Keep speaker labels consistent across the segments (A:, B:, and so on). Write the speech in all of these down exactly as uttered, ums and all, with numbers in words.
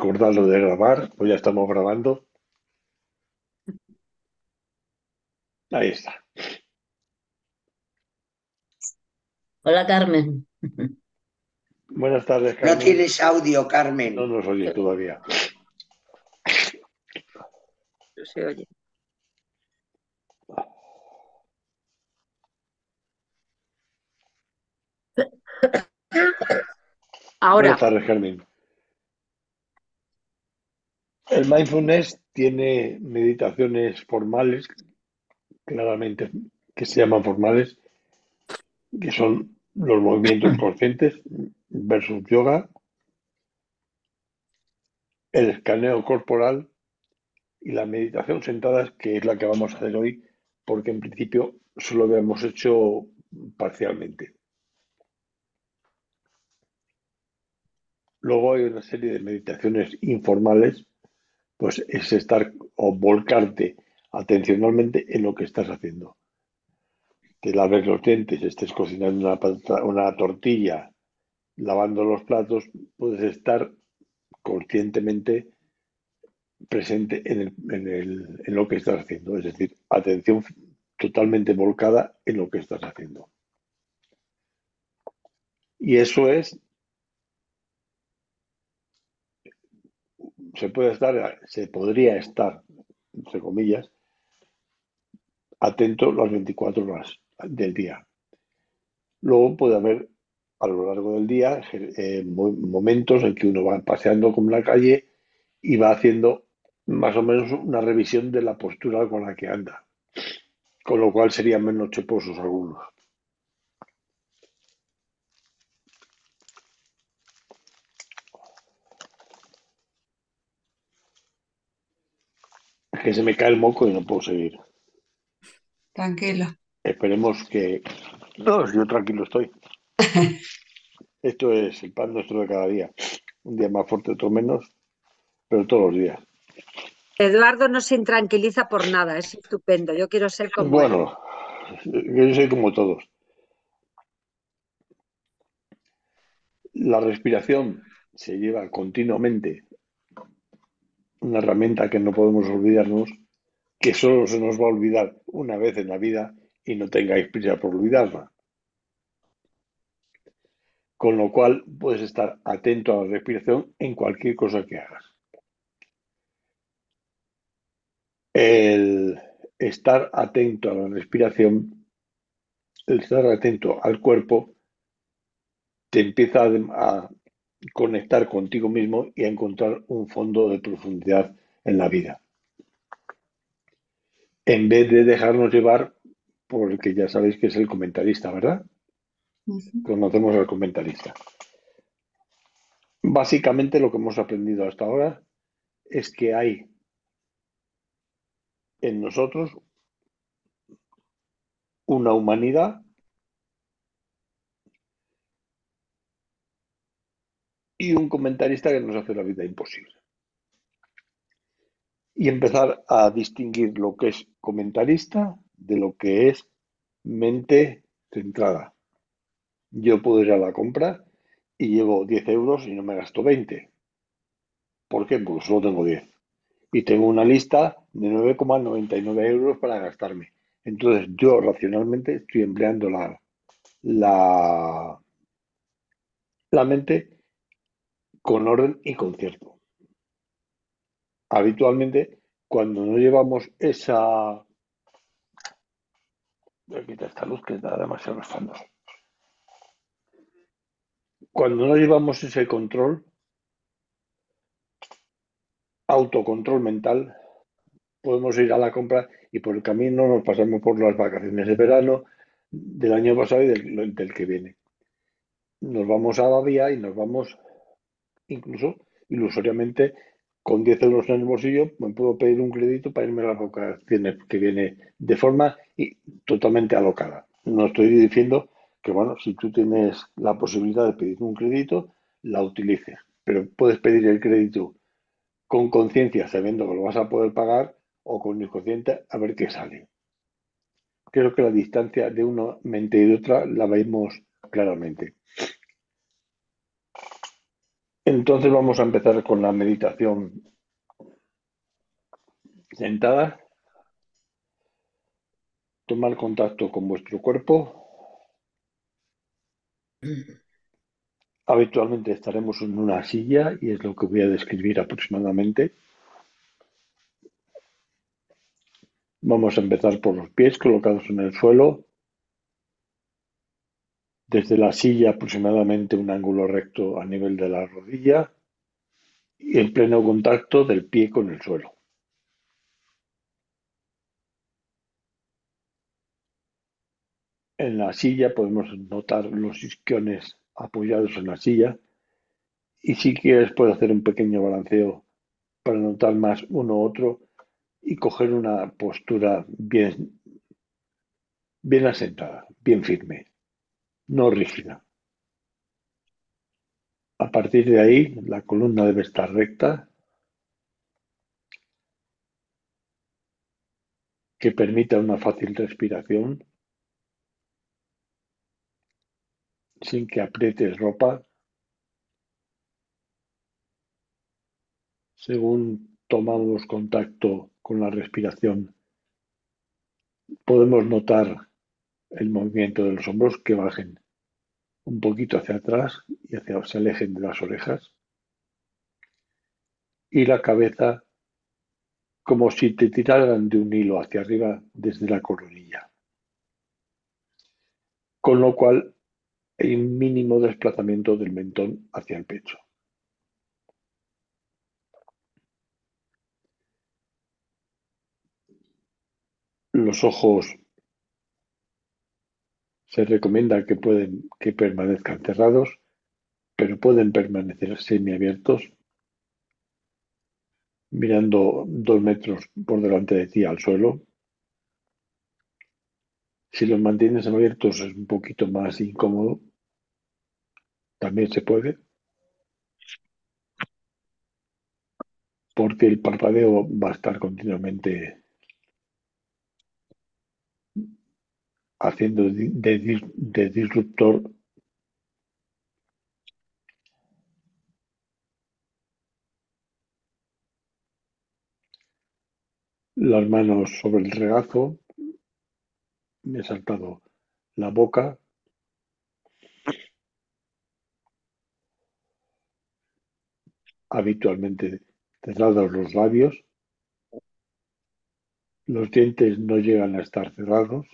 A: Recordarlo de grabar, pues ya estamos grabando. Ahí está.
B: Hola Carmen.
A: Buenas tardes,
C: No
A: Carmen.
C: tienes audio,
A: No
C: Carmen.
A: nos oye todavía.
B: No se oye.
A: Buenas
B: Ahora,
A: tardes, Carmen. El mindfulness tiene meditaciones formales, claramente, que se llaman formales, que son los movimientos conscientes versus yoga, el escaneo corporal y la meditación sentada, que es la que vamos a hacer hoy, porque en principio solo lo hemos hecho parcialmente. Luego hay una serie de meditaciones informales, pues es estar o volcarte atencionalmente en lo que estás haciendo. Te laves los dientes, estés cocinando una, pata- una tortilla, lavando los platos, puedes estar conscientemente presente en, el- en el- en lo que estás haciendo, es decir, atención totalmente volcada en lo que estás haciendo. Y eso es, se puede estar, se podría estar, entre comillas, atento las veinticuatro horas del día. Luego puede haber a lo largo del día eh, momentos en que uno va paseando por la calle y va haciendo más o menos una revisión de la postura con la que anda, con lo cual serían menos cheposos algunos. Es que se me cae el moco y no puedo seguir.
D: Tranquilo.
A: Esperemos que... No, yo tranquilo estoy. Esto es el pan nuestro de cada día. Un día más fuerte, otro menos, pero todos los días.
E: Eduardo no se intranquiliza por nada, es estupendo. Yo quiero ser como él.
A: Bueno, yo soy como todos. La respiración se lleva continuamente, una herramienta que no podemos olvidarnos, que solo se nos va a olvidar una vez en la vida y no tengáis prisa por olvidarla. Con lo cual puedes estar atento a la respiración en cualquier cosa que hagas. El estar atento a la respiración, el estar atento al cuerpo, te empieza a, a conectar contigo mismo y a encontrar un fondo de profundidad en la vida. En vez de dejarnos llevar por el que ya sabéis que es el comentarista, ¿verdad?
D: Ujú.
A: Conocemos al comentarista. Básicamente lo que hemos aprendido hasta ahora es que hay en nosotros una humanidad y un comentarista que nos hace la vida imposible. Y empezar a distinguir lo que es comentarista de lo que es mente centrada. Yo puedo ir a la compra y llevo diez euros y no me gasto veinte. ¿Por qué? Porque solo tengo diez. Y tengo una lista de nueve coma noventa y nueve euros para gastarme. Entonces yo racionalmente estoy empleando la, la, la mente con orden y concierto. Habitualmente, cuando no llevamos esa... Voy a quitar esta luz que da demasiados fondos. Cuando no llevamos ese control, autocontrol mental, podemos ir a la compra y por el camino nos pasamos por las vacaciones de verano del año pasado y del, del que viene. Nos vamos a la vía y nos vamos incluso ilusoriamente con diez euros en el bolsillo, me puedo pedir un crédito para irme a las vacaciones que viene de forma y, totalmente alocada. No estoy diciendo que, bueno, si tú tienes la posibilidad de pedir un crédito, la utilices, pero puedes pedir el crédito con conciencia, sabiendo que lo vas a poder pagar, o con inconsciente, a ver qué sale. Creo que la distancia de una mente y de otra la vemos claramente. Entonces vamos a empezar con la meditación sentada. Tomar contacto con vuestro cuerpo. Habitualmente estaremos en una silla y es lo que voy a describir aproximadamente. Vamos a empezar por los pies colocados en el suelo. Desde la silla aproximadamente un ángulo recto a nivel de la rodilla y el pleno contacto del pie con el suelo. En la silla podemos notar los isquiones apoyados en la silla y si quieres puedes hacer un pequeño balanceo para notar más uno u otro y coger una postura bien, bien asentada, bien firme, no rígida. A partir de ahí, la columna debe estar recta, que permita una fácil respiración, sin que aprietes ropa. Según tomamos contacto con la respiración, podemos notar el movimiento de los hombros que bajen un poquito hacia atrás y hacia, se alejen de las orejas. Y la cabeza como si te tiraran de un hilo hacia arriba desde la coronilla. Con lo cual hay un mínimo desplazamiento del mentón hacia el pecho. Los ojos se recomienda que pueden que permanezcan cerrados, pero pueden permanecer semiabiertos, mirando dos metros por delante de ti al suelo. Si los mantienes abiertos es un poquito más incómodo, también se puede, porque el parpadeo va a estar continuamente haciendo de, de disruptor. Las manos sobre el regazo, me he saltado la boca, habitualmente cerrados los labios, los dientes no llegan a estar cerrados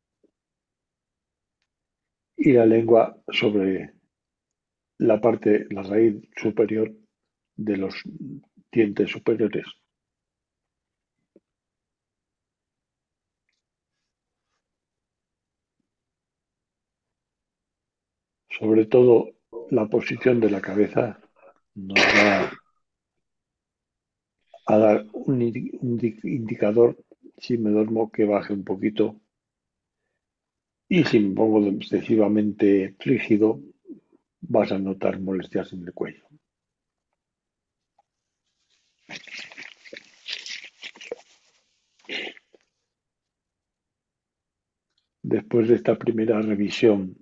A: y la lengua sobre la parte, la raíz superior de los dientes superiores. Sobre todo la posición de la cabeza nos va a dar un, un indicador si me duermo que baje un poquito y si me pongo excesivamente rígido vas a notar molestias en el cuello. Después de esta primera revisión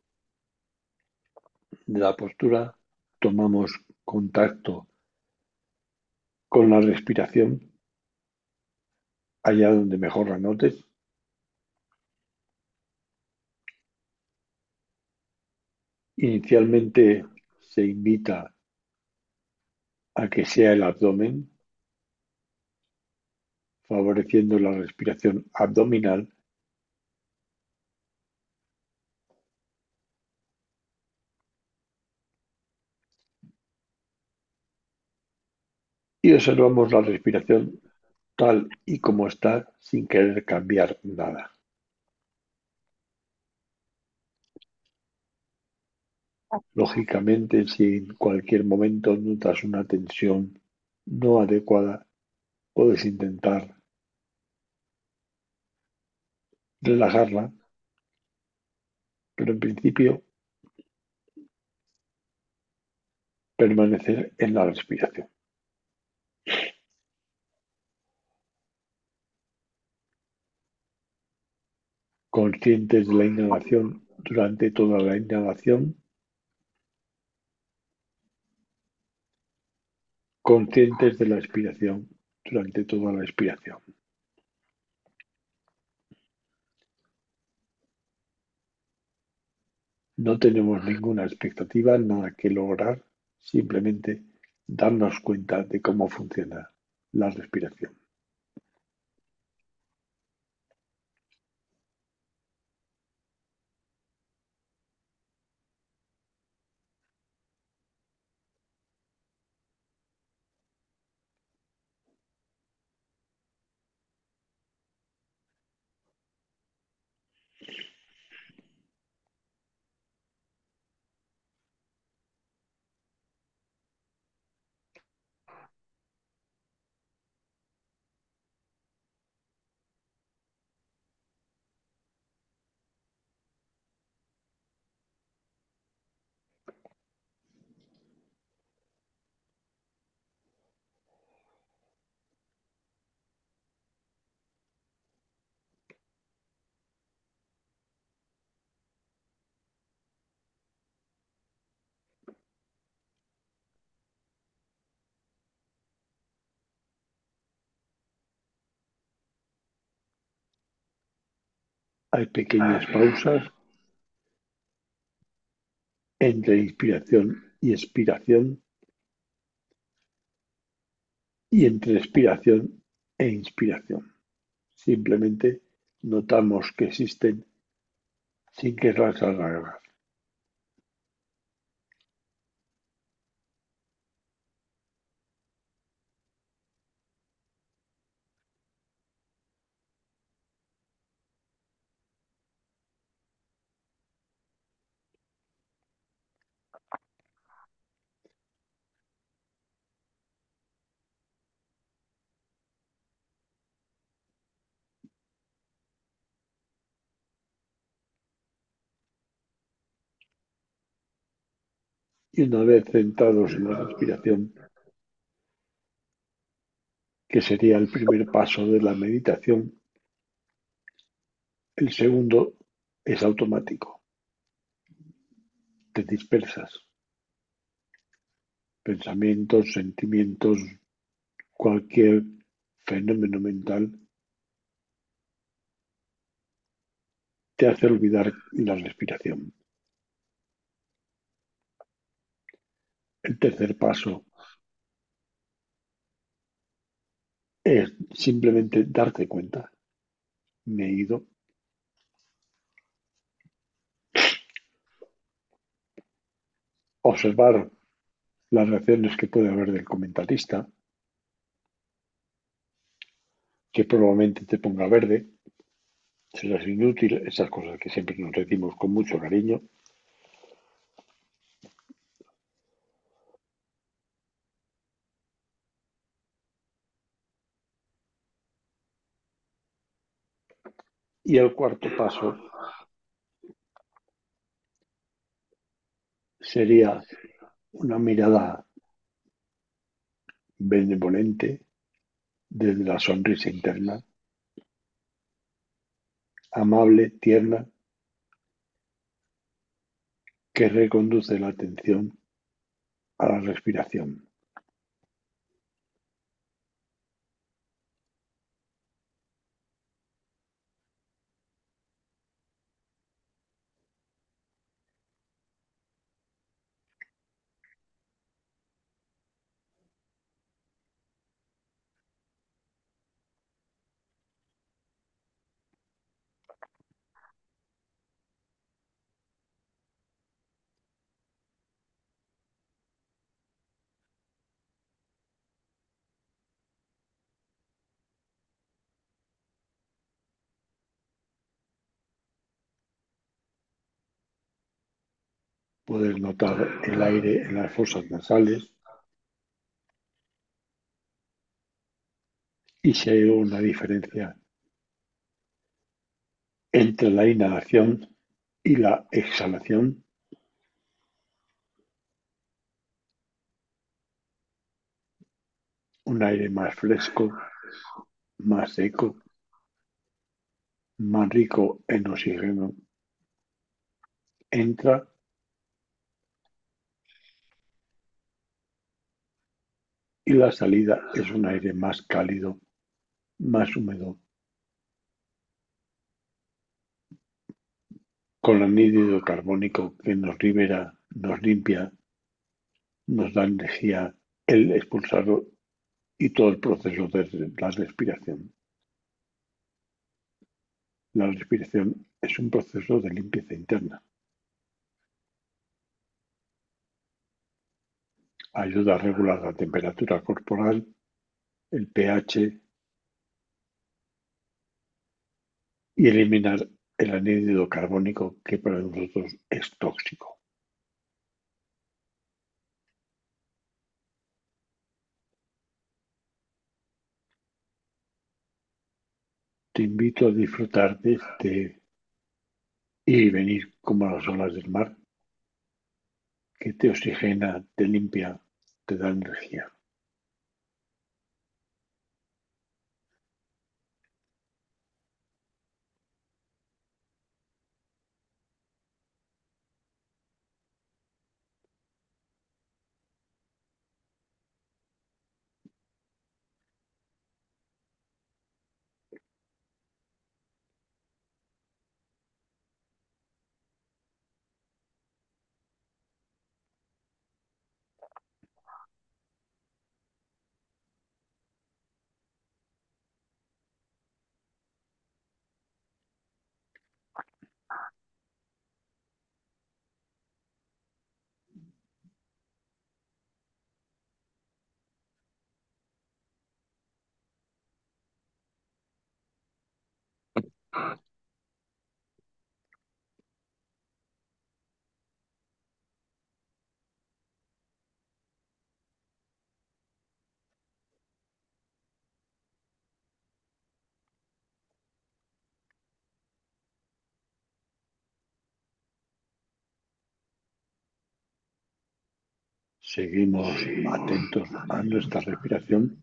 A: de la postura, tomamos contacto con la respiración, allá donde mejor la notes. Inicialmente se invita a que sea el abdomen, favoreciendo la respiración abdominal. Y observamos la respiración tal y como está sin querer cambiar nada. Lógicamente, si en cualquier momento notas una tensión no adecuada, puedes intentar relajarla, pero en principio permanecer en la respiración. Conscientes de la inhalación durante toda la inhalación conscientes de la expiración durante toda la expiración. No tenemos ninguna expectativa, nada que lograr, simplemente darnos cuenta de cómo funciona la respiración. Hay pequeñas pausas entre inspiración y expiración y entre expiración e inspiración. Simplemente notamos que existen sin querrás alargar. Y una vez centrados en la respiración, que sería el primer paso de la meditación, el segundo es automático. Te dispersas. Pensamientos, sentimientos, cualquier fenómeno mental te hace olvidar la respiración. El tercer paso es simplemente darte cuenta. Me he ido. Observar las reacciones que puede haber del comentarista, que probablemente te ponga verde, serás inútil, esas cosas que siempre nos decimos con mucho cariño. Y el cuarto paso sería una mirada benevolente desde la sonrisa interna, amable, tierna, que reconduce la atención a la respiración. Puedes notar el aire en las fosas nasales y si hay una diferencia entre la inhalación y la exhalación. Un aire más fresco, más seco, más rico en oxígeno entra y la salida es un aire más cálido, más húmedo, con anhídrido carbónico que nos libera, nos limpia, nos da energía, el expulsarlo y todo el proceso de la respiración. La respiración es un proceso de limpieza interna. Ayuda a regular la temperatura corporal, el pH y eliminar el anhídrido carbónico que para nosotros es tóxico. Te invito a disfrutar de este ir y venir como las olas del mar, que te oxigena, te limpia, te da energía. Seguimos atentos a nuestra respiración.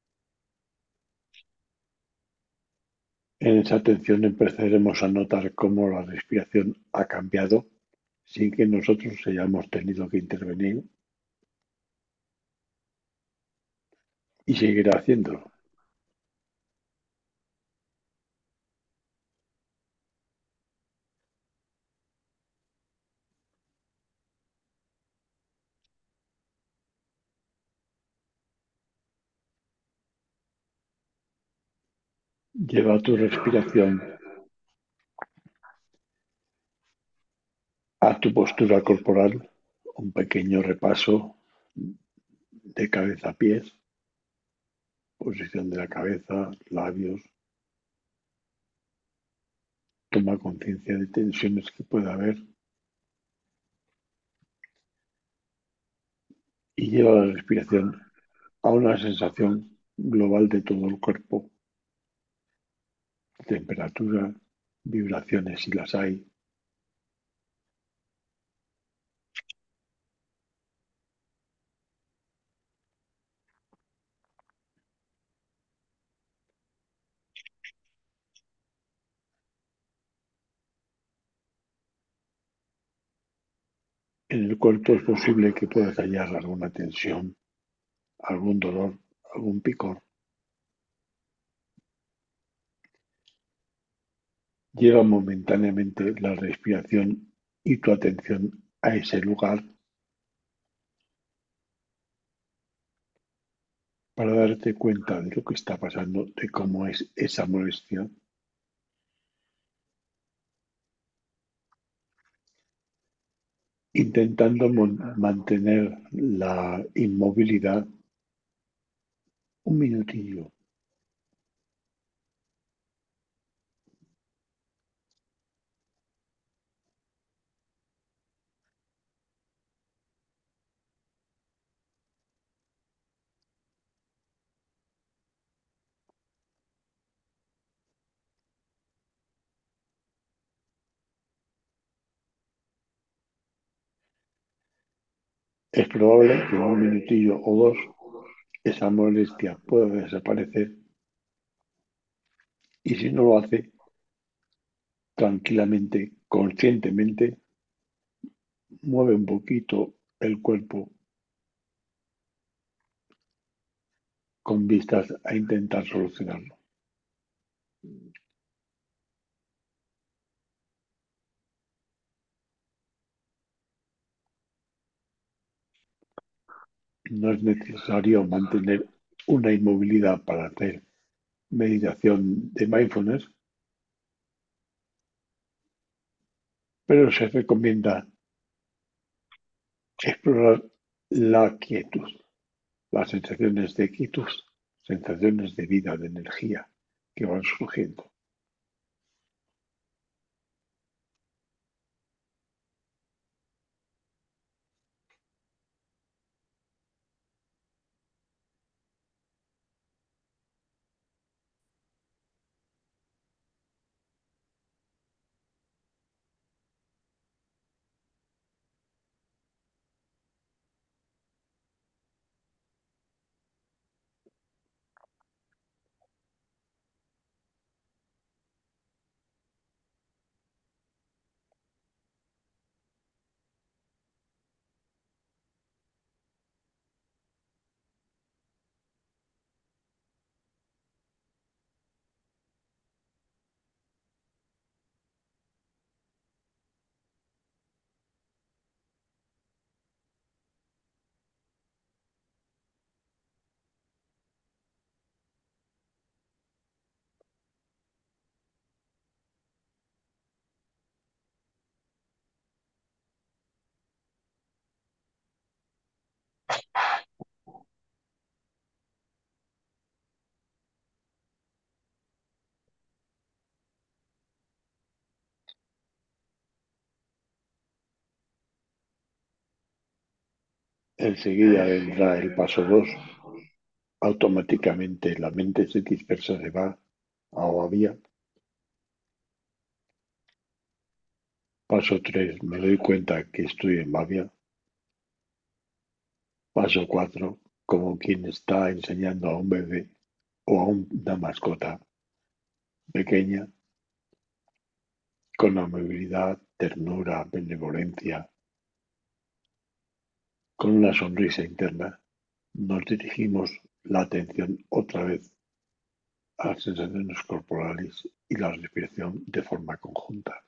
A: En esa atención empezaremos a notar cómo la respiración ha cambiado sin que nosotros hayamos tenido que intervenir y seguirá haciéndolo. Lleva tu respiración a tu postura corporal, un pequeño repaso de cabeza a pies, posición de la cabeza, labios. Toma conciencia de tensiones que pueda haber y lleva la respiración a una sensación global de todo el cuerpo, temperatura, vibraciones si las hay. En el cuerpo es posible que puedas hallar alguna tensión, algún dolor, algún picor. Lleva momentáneamente la respiración y tu atención a ese lugar para darte cuenta de lo que está pasando, de cómo es esa molestia, intentando mantener la inmovilidad un minutillo. Es probable que en un minutillo o dos esa molestia pueda desaparecer y si no lo hace, tranquilamente, conscientemente, mueve un poquito el cuerpo con vistas a intentar solucionarlo. No es necesario mantener una inmovilidad para hacer meditación de mindfulness, pero se recomienda explorar la quietud, las sensaciones de quietud, sensaciones de vida, de energía que van surgiendo. Enseguida vendrá el paso dos. Automáticamente la mente se dispersa, se va a Oavía. Paso tres, me doy cuenta que estoy en Bavia. Paso cuatro, como quien está enseñando a un bebé o a una mascota pequeña, con amabilidad, ternura, benevolencia, con una sonrisa interna, nos dirigimos la atención otra vez a las sensaciones corporales y la respiración de forma conjunta.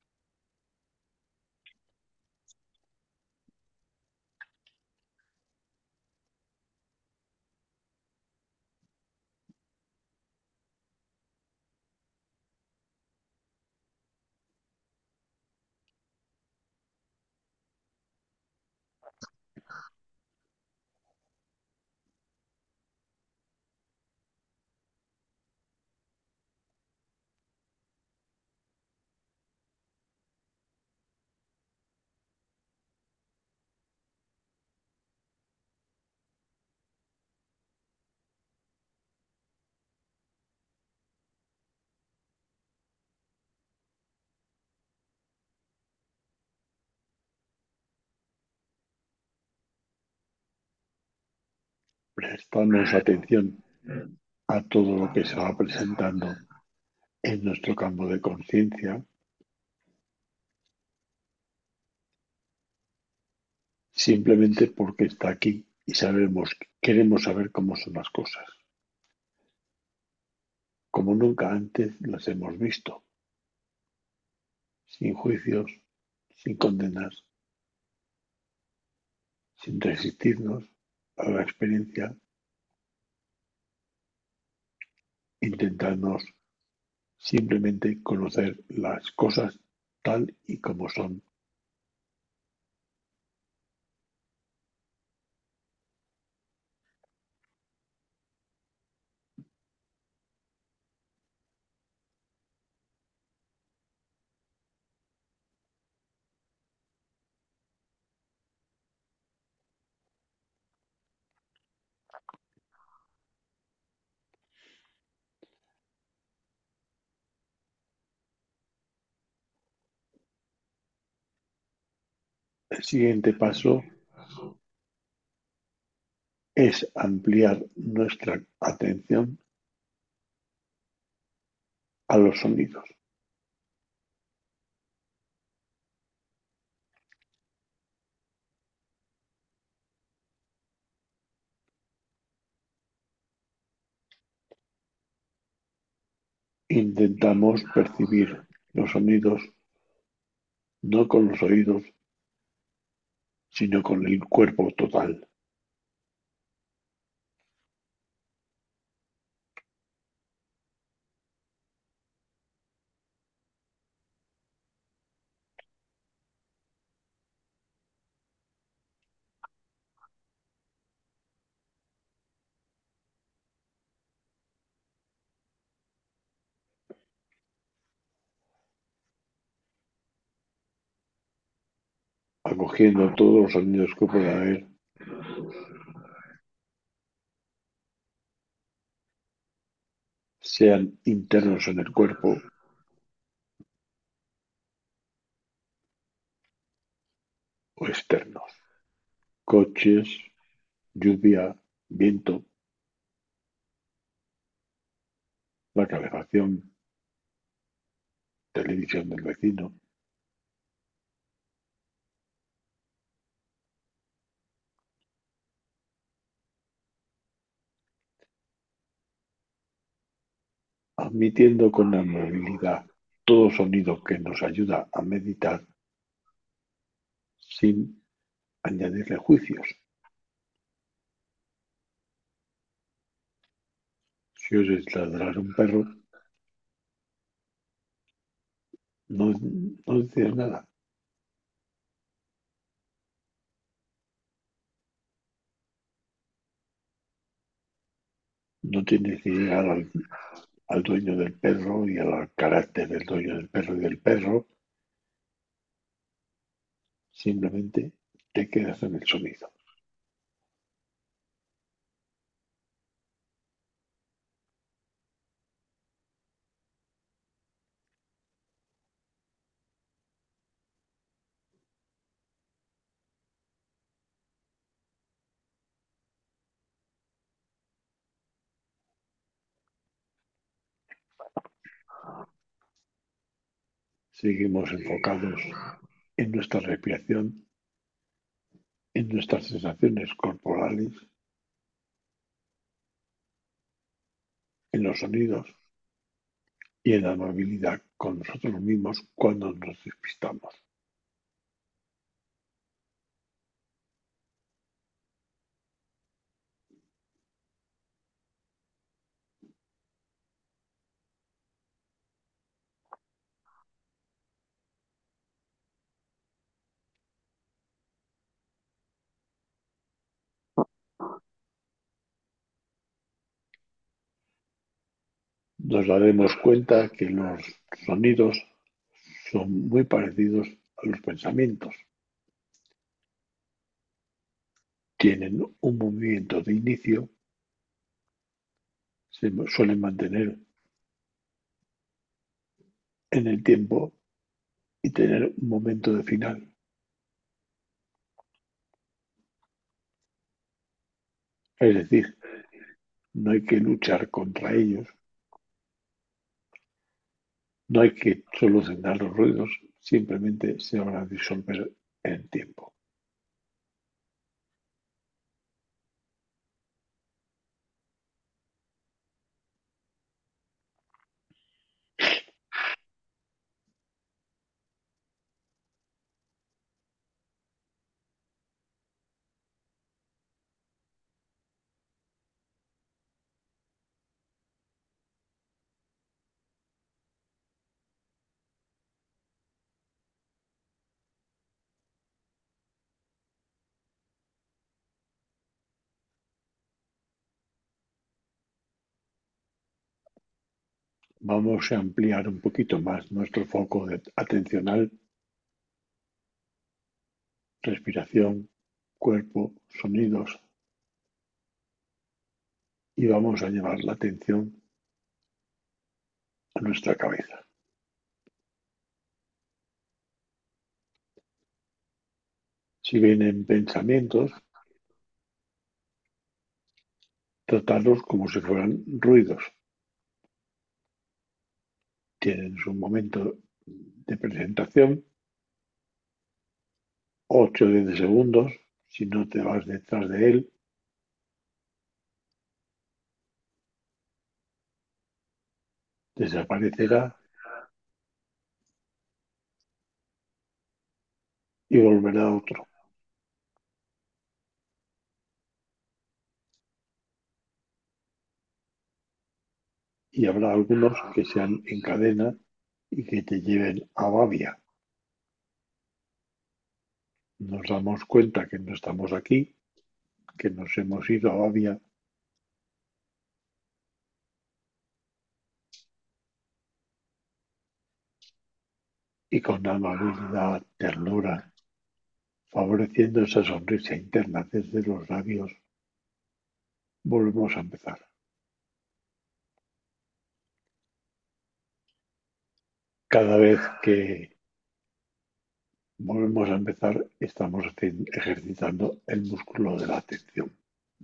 A: Prestamos atención a todo lo que se va presentando en nuestro campo de conciencia, simplemente porque está aquí y sabemos, queremos saber cómo son las cosas, como nunca antes las hemos visto, sin juicios, sin condenas, sin resistirnos a la experiencia, intentando simplemente conocer las cosas tal y como son. El siguiente paso es ampliar nuestra atención a los sonidos. Intentamos percibir los sonidos no con los oídos, sino con el cuerpo total. Acogiendo todos los sonidos que pueda haber, sean internos en el cuerpo o externos. Coches, lluvia, viento, la calefacción, televisión del vecino. Admitiendo con amabilidad todo sonido que nos ayuda a meditar sin añadirle juicios. Si oyes ladrar un perro, no, no dices nada. No tienes que llegar al, al dueño del perro y al carácter del dueño del perro y del perro. Simplemente te quedas en el sonido. Seguimos enfocados en nuestra respiración, en nuestras sensaciones corporales, en los sonidos y en la amabilidad con nosotros mismos cuando nos despistamos. Nos daremos cuenta que los sonidos son muy parecidos a los pensamientos. Tienen un movimiento de inicio, se suelen mantener en el tiempo y tener un momento de final. Es decir, no hay que luchar contra ellos, no hay que solucionar los ruidos, simplemente se van a disolver en el tiempo. Vamos a ampliar un poquito más nuestro foco de atencional, respiración, cuerpo, sonidos, y vamos a llevar la atención a nuestra cabeza. Si vienen pensamientos, tratarlos como si fueran ruidos. Tienen su momento de presentación, ocho o diez segundos, si no te vas detrás de él. desaparecerá y volverá otro. Y habrá algunos que sean en cadena y que te lleven a Babia. Nos damos cuenta que no estamos aquí, que nos hemos ido a Babia y con amabilidad, ternura, favoreciendo esa sonrisa interna desde los labios, volvemos a empezar. Cada vez que volvemos a empezar, estamos ejercitando el músculo de la atención.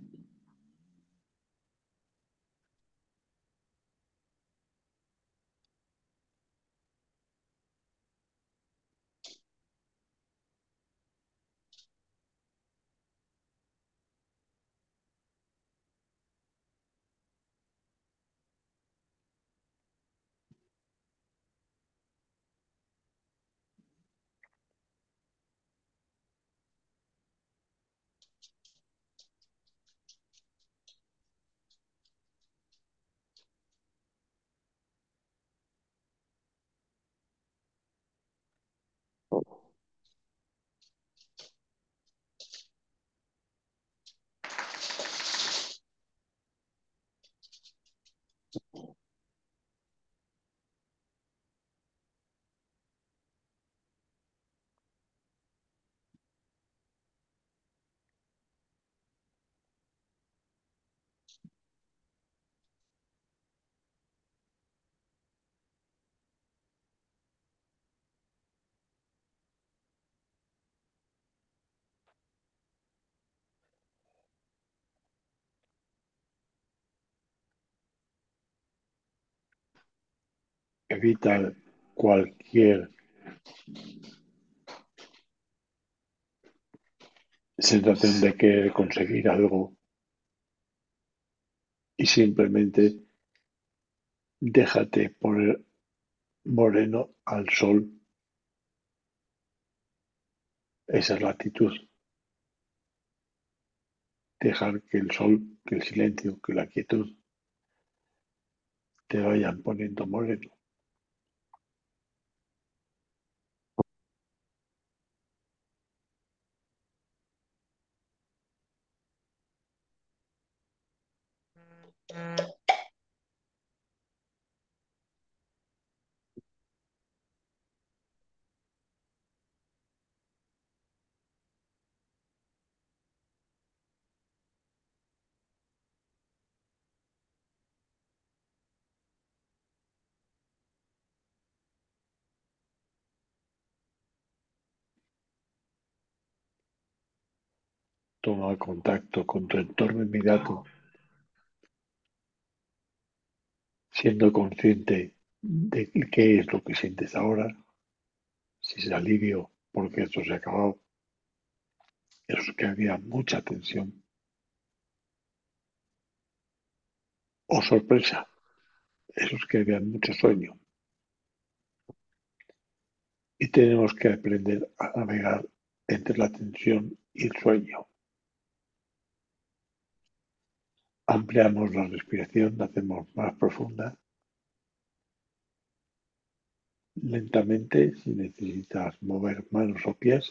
A: Evita cualquier sensación de querer conseguir algo y simplemente déjate poner moreno al sol. Esa es la actitud. Dejar que el sol, que el silencio, que la quietud te vayan poniendo moreno. Toma contacto con tu entorno inmediato, siendo consciente de qué es lo que sientes ahora, si es alivio porque esto se ha acabado, eso es que había mucha tensión, o sorpresa, eso es que había mucho sueño. Y tenemos que aprender a navegar entre la tensión y el sueño. Ampliamos la respiración, la hacemos más profunda, lentamente, si necesitas mover manos o pies.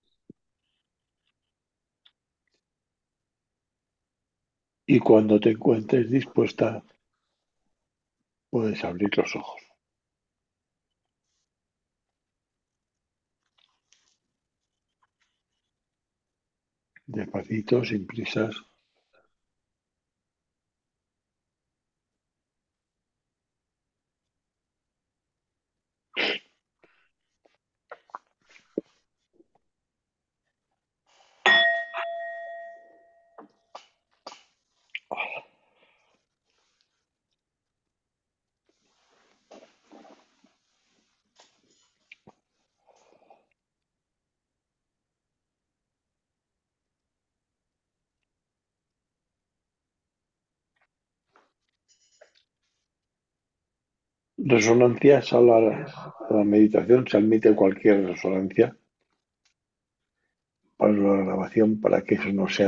A: Y cuando te encuentres dispuesta, puedes abrir los ojos. Despacito, sin prisas. Resonancias a la, a la meditación se admite cualquier resonancia para la grabación para que eso no sea